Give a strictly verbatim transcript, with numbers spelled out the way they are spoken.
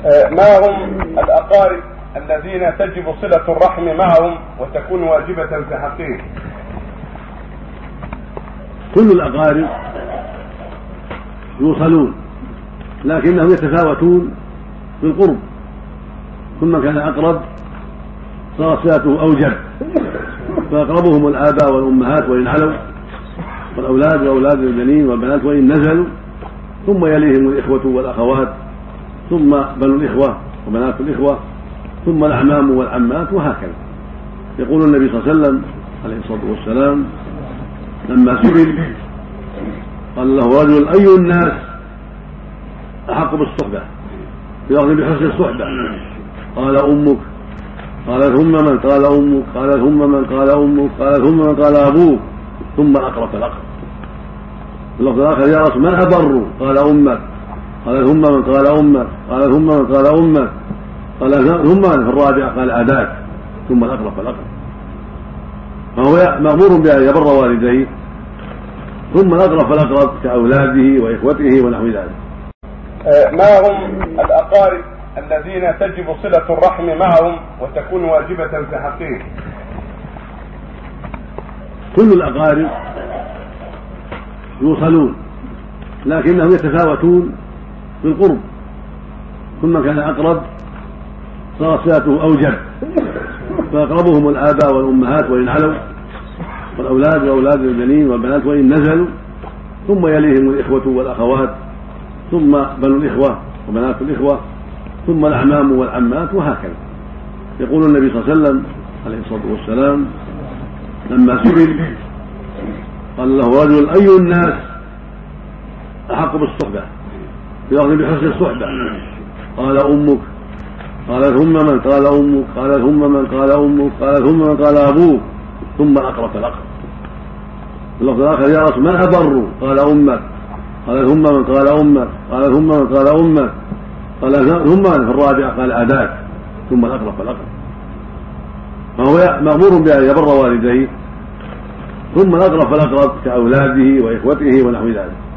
ما هم الأقارب الذين تجب صلة الرحم معهم وتكون واجبة في حقهم؟ كل الأقارب يوصلون لكنهم يتفاوتون في القرب، كل ما كان أقرب صارت صلته أوجب، فأقربهم الآباء والأمهات وإن علوا، والأولاد وأولاد البنين والبنات وإن نزلوا، ثم يليهم الإخوة والأخوات، ثم بنو الإخوة وبنات الإخوة، ثم الأعمام والعمات، وهكذا. يقول النبي صلى الله عليه وسلم عليه الصلاة والسلام لما سئل قال له رجل أي الناس أحق بالصحبة؟ يأخذ بحسن الصحبة. قال أمك. قال ثم من؟ قال أمك. قال ثم من؟ قال أمك. قال ثم من؟ قال أبوك. ثم الأقرب فالأقرب. اللفظ الآخر يا رسول من أبر؟ قال أمك. قال ثم من؟ قال أمك. قال ثم من؟ قال أمك. قال ثم من؟ في الرابعة قال أباك. ثم الأقرب فالأقرب. فهو مأمور بأن يبر والديه، ثم الأقرب فالأقرب كأولاده وإخوته ونحو ذلك. ما هم الأقارب الذين تجب صلة الرحم معهم وتكون واجبة في حقهم؟ كل الأقارب يوصلون لكنهم يتفاوتون في القرب، كل ما كان أقرب صارت صلته أوجب، فأقربهم الآباء والأمهات وإن علوا، والأولاد وأولاد البنين والبنات وإن نزلوا، ثم يليهم الإخوة والأخوات، ثم بنو الإخوة وبنات الإخوة، ثم الأعمام والعمات، وهكذا. يقول النبي صلى الله عليه وسلم عليه الصلاة والسلام لما سئل قال له رجل أي الناس أحق بالصحبة؟ يأخذ بحسن الصحبة. قال أمك. قال ثم من؟ قال أمك. قال ثم من؟ قال أمك. قال ثم من؟ قال أبوك. ثم الأقرب فالأقرب. اللفظ الآخر يا رسول من أبر؟ قال أمك. قال ثم من؟ قال أمك. قال ثم من؟ قال أمك. قال ثم من؟ في الرابعة قال أباك. ثم الأقرب فالأقرب. فهو مأمور بأن يبر والديه، ثم الأقرب فالأقرب كأولاده وإخوته ونحو ذلك.